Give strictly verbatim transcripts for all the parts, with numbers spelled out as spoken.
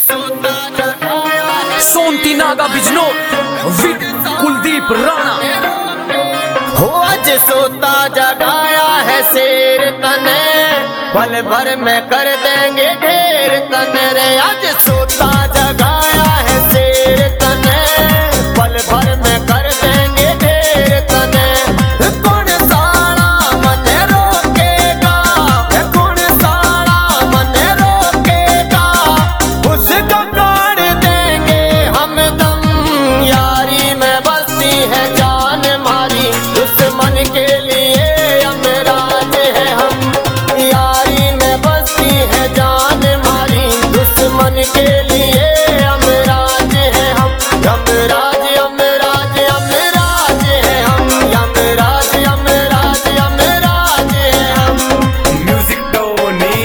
सोनती नागा बिजनौर विद कुलदीप राणा। हो आज सोता जगाया है शेर तने, पल भर में कर देंगे ढेर तने रे। आज सोता जगाया है शेर तने, पल भर में कर देंगे ढेर तने। कौन साला मन रोकेगा, कौन साला मन रोकेगा, उसको गाड़ देंगे हम दम। यारी में बसती है जान मारी, दुश्मन के लिए अमराज है हम। यारी में बसती है जान मारी, दुश्मन के लिए अमराज है हम। यमराज यमराज यमराज है हम, यमराज यमराज यमराज है हम। म्यूजिक टोनी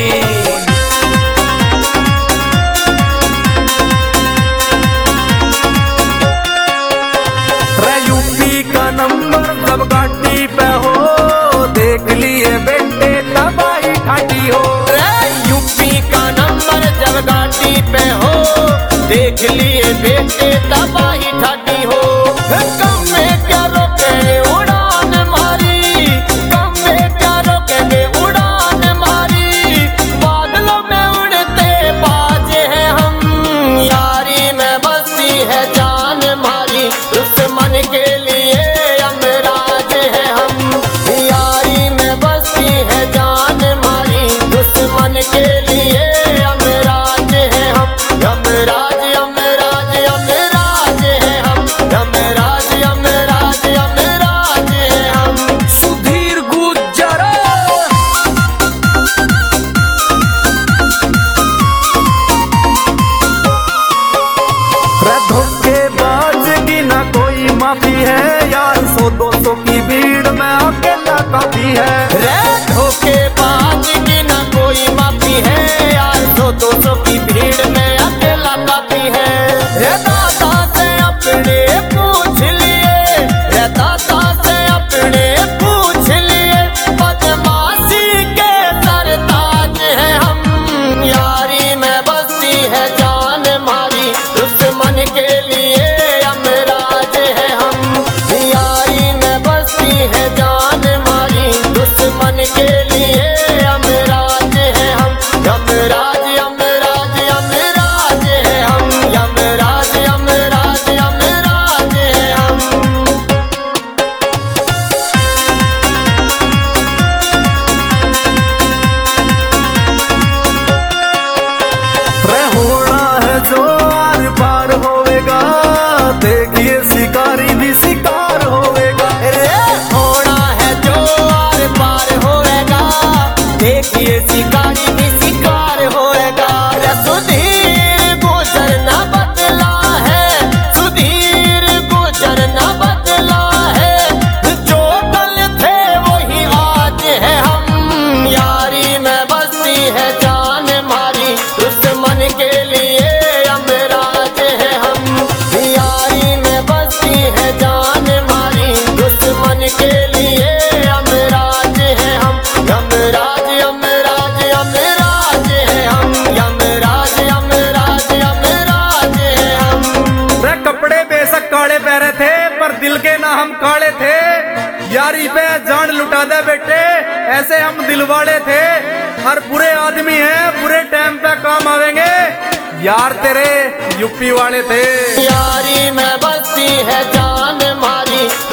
यूपी का नंबर जब घाटी पे हो, देख लिए बेटे तबाही घाटी हो। यूपी का नंबर जब घाटी पे हो, देख लिए बेटे तबाही ठाटी हो। कम में क्या रोके उड़ान मारी, कम में क्या रोकेंगे उड़ान मारी। बादलों में उड़ते बाज हैं हम, यारी में बसती है जान मारी, दुश्मन के लिए अमराज है हम। यारी में बसती है जान मारी, दुश्मन के लिए अमराज है हम। यमराज यमराज यमराज है हम, यमराज यमराज यमराज है हम। सुधीर गुजर धोखेबाज की ना कोई माफी है यार, सौ दो सौ की भीड़ में अकेला काफी है। रे धोखेबाज की ना कोई माफी है यार, सौ दो सौ की भीड़ में अकेला काफी है। रे दादा से अपने पूछ लिए, रे दादा से अपने पूछ लिए, बदमाशी के सरताज है हम। यारी में बसती है जान मारी, दुश्मन के लिए अमराज है हम। यारी में बसती है जान मारी, दुश्मन के लिए अमराज है हम। यमराज यमराज यमराज है हम, यमराज यमराज यमराज है हम। होना है जो आर पार होवेगा, देखिए शिकारी भी शिकार होवेगा। रे होना है जो आर पार होएगा, देखिए शिकारी भी शिकार होएगा। रे सुधीर गुजर न बदला है, सुधीर गुजर न बदला है, जो कल थे वही आज है हम। यारी में बसती है जान मारी, दुश्मन के लिए अमराज है हम। यारी में बसती है जान मारी, दुश्मन के लिए अमराज है हम। यमराज यमराज यमराज है हम, यमराज यमराज यमराज है हम। वे कपड़े बेशक काले पहरे थे, पर दिल के ना हम काले थे। यारी पे जान लुटा दे बेटे, ऐसे हम दिल वाले थे। हर बुरे आदमी हैं, बुरे टाइम पे काम आवेंगे, यार तेरे यूपी वाले थे। यारी में बसती है जान मारी,